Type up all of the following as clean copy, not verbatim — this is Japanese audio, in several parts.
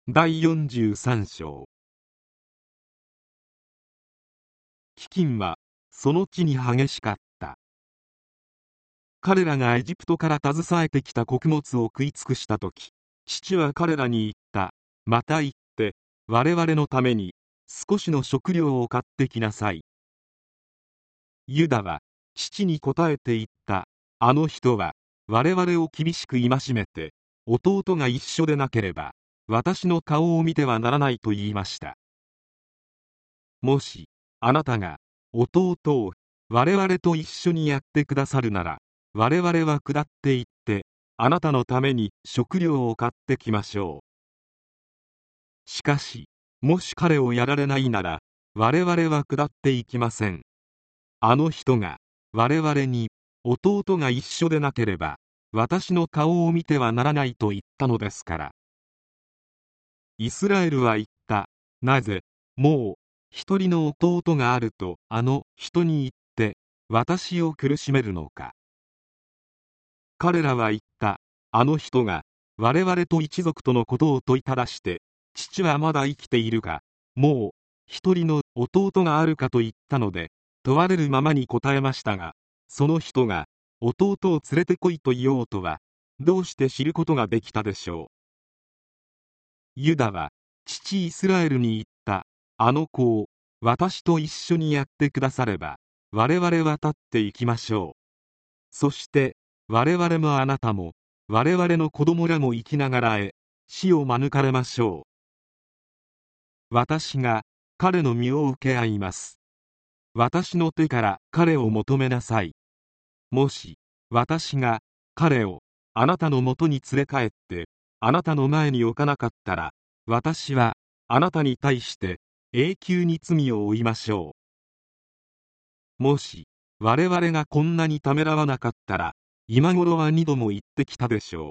第43章。飢饉はその地に激しかった。彼らがエジプトから携えてきた穀物を食い尽くしたとき、父は彼らに言った。また言って、我々のために少しの食料を買ってきなさい。ユダは父に答えて言った。あの人は我々を厳しく戒めて、弟が一緒でなければ私の顔を見てはならないと言いました。もしあなたが弟を我々と一緒にやってくださるなら、我々は下って行ってあなたのために食料を買ってきましょう。しかしもし彼をやられないなら、我々は下っていきません。あの人が我々に、弟が一緒でなければ私の顔を見てはならないと言ったのですから。イスラエルは言った。なぜもう一人の弟があるとあの人に言って私を苦しめるのか。彼らは言った。あの人が我々と一族とのことを問いただして、父はまだ生きているか、もう一人の弟があるかと言ったので、問われるままに答えましたが、その人が弟を連れてこいと言おうとはどうして知ることができたでしょう。ユダは父イスラエルに言った。あの子を私と一緒にやってくだされば我々は立っていきましょう。そして我々もあなたも我々の子供らも生きながら死を免れましょう。私が彼の身を受け合います。私の手から彼を求めなさい。もし私が彼をあなたのもとに連れ帰ってあなたの前に置かなかったら、私はあなたに対して永久に罪を負いましょう。もし我々がこんなにためらわなかったら、今頃は二度も言ってきたでしょう。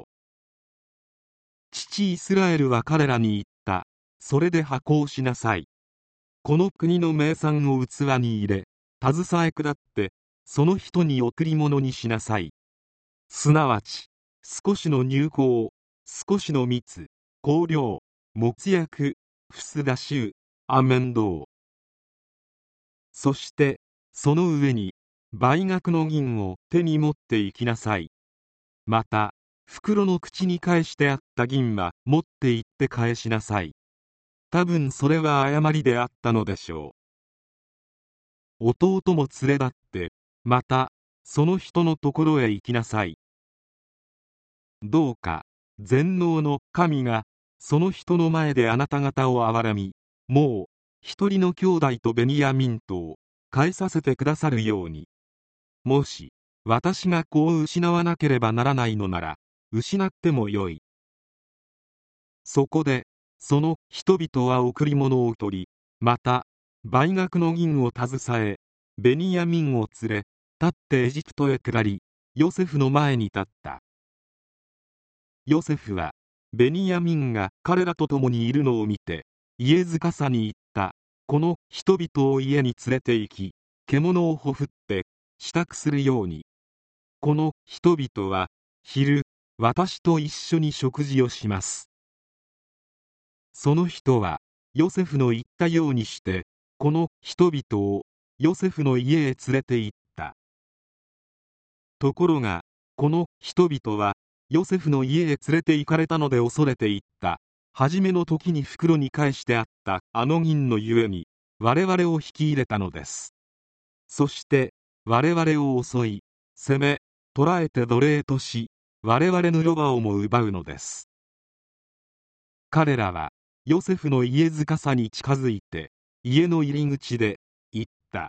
父イスラエルは彼らに言った。それで履行しなさい。この国の名産を器に入れ、携え下ってその人に贈り物にしなさい。すなわち少しの乳香、少しの蜜、香料、没薬、ふすだしゅう、アメンドウ。そしてその上に倍額の銀を手に持って行きなさい。また袋の口に返してあった銀は持って行って返しなさい。多分それは誤りであったのでしょう。弟も連れ立ってまたその人のところへ行きなさい。どうか全能の神がその人の前であなた方を憐れみ、もう一人の兄弟とベニヤミントを返させてくださるように。もし私が子を失わなければならないのなら失ってもよい。そこでその人々は贈り物を取り、また倍額の銀を携えベニヤミンを連れ立ってエジプトへ下り、ヨセフの前に立った。ヨセフはベニヤミンが彼らと共にいるのを見て家司に言った。この人々を家に連れて行き、獣をほふって支度するように。この人々は昼私と一緒に食事をします。その人はヨセフの言ったようにしてこの人々をヨセフの家へ連れて行った。ところがこの人々はヨセフの家へ連れて行かれたので恐れていった。初めの時に袋に返してあったあの銀のゆえに我々を引き入れたのです。そして我々を襲い攻め捕らえて奴隷とし、我々のロバをも奪うのです。彼らはヨセフの家司に近づいて家の入り口で言った。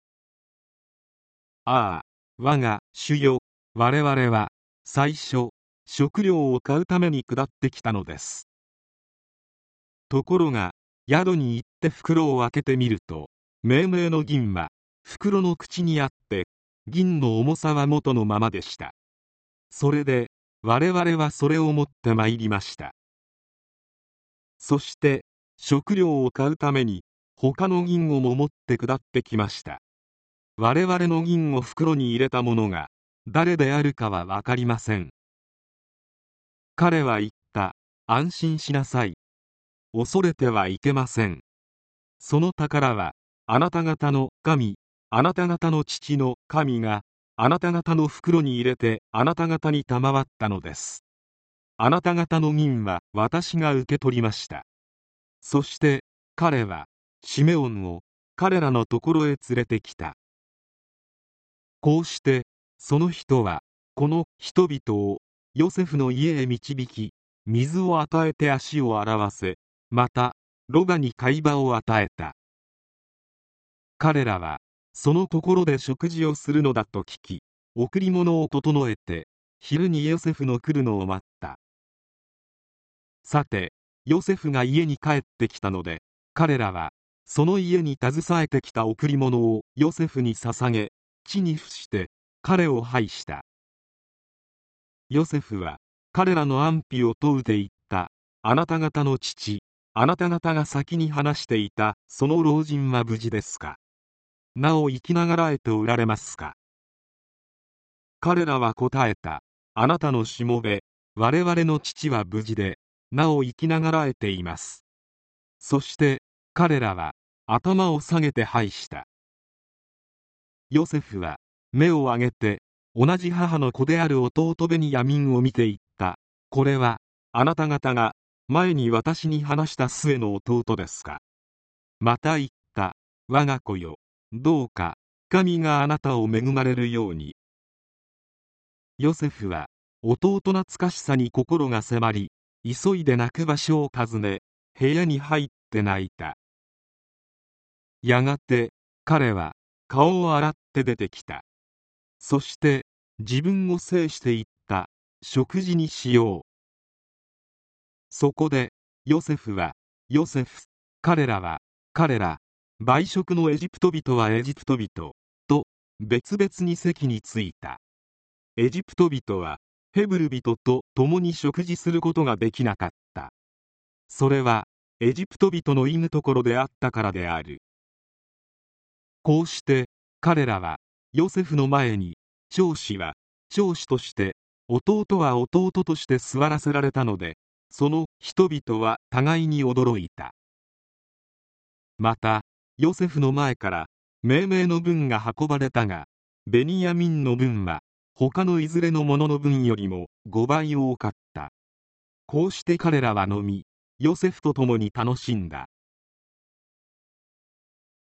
ああ、我が主よ、我々は最初食料を買うために下ってきたのです。ところが宿に行って袋を開けてみると、明々の銀は袋の口にあって銀の重さは元のままでした。それで我々はそれを持って参りました。そして食料を買うために他の銀をも持って下ってきました。我々の銀を袋に入れた者が誰であるかは分かりません。彼は言った。安心しなさい。 恐れてはいけません。その宝は、あなた方の神、あなた方の父の神が、あなた方の袋に入れてあなた方に賜ったのです。あなた方の銀は私が受け取りました。そして彼はシメオンを彼らのところへ連れてきた。こうしてその人はこの人々をヨセフの家へ導き、水を与えて足を洗わせ、またロバに飼い場を与えた。彼らはそのところで食事をするのだと聞き、贈り物を整えて昼にヨセフの来るのを待った。さてヨセフが家に帰ってきたので、彼らはその家に携えてきた贈り物をヨセフに捧げ、地に伏して彼を拝した。ヨセフは彼らの安否を問うて言った。あなた方の父、あなた方が先に話していたその老人は無事ですか。なお生きながらえておられますか。彼らは答えた。あなたのしもべ、我々の父は無事でなお生きながらえています。そして彼らは頭を下げて拝した。ヨセフは目を上げて同じ母の子である弟ベニヤミンを見て言った。これはあなた方が前に私に話した末の弟ですか。また言った。我が子よ、どうか神があなたを恵まれるように。ヨセフは弟懐かしさに心が迫り、急いで泣く場所を訪ね、部屋に入って泣いた。やがて彼は顔を洗って出てきた。そして自分を制して言った。食事にしよう。そこでヨセフは、ヨセフ、彼ら、売食のエジプト人はエジプト人と別々に席に着いた。エジプト人はヘブル人と共に食事することができなかった。それはエジプト人の忌むところであったからである。こうして彼らはヨセフの前に、長子は長子として、弟は弟として座らせられたので、その人々は互いに驚いた。またヨセフの前から命名の分が運ばれたが、ベニヤミンの分は他のいずれのものの分よりも5倍多かった。こうして彼らは飲み、ヨセフと共に楽しんだ。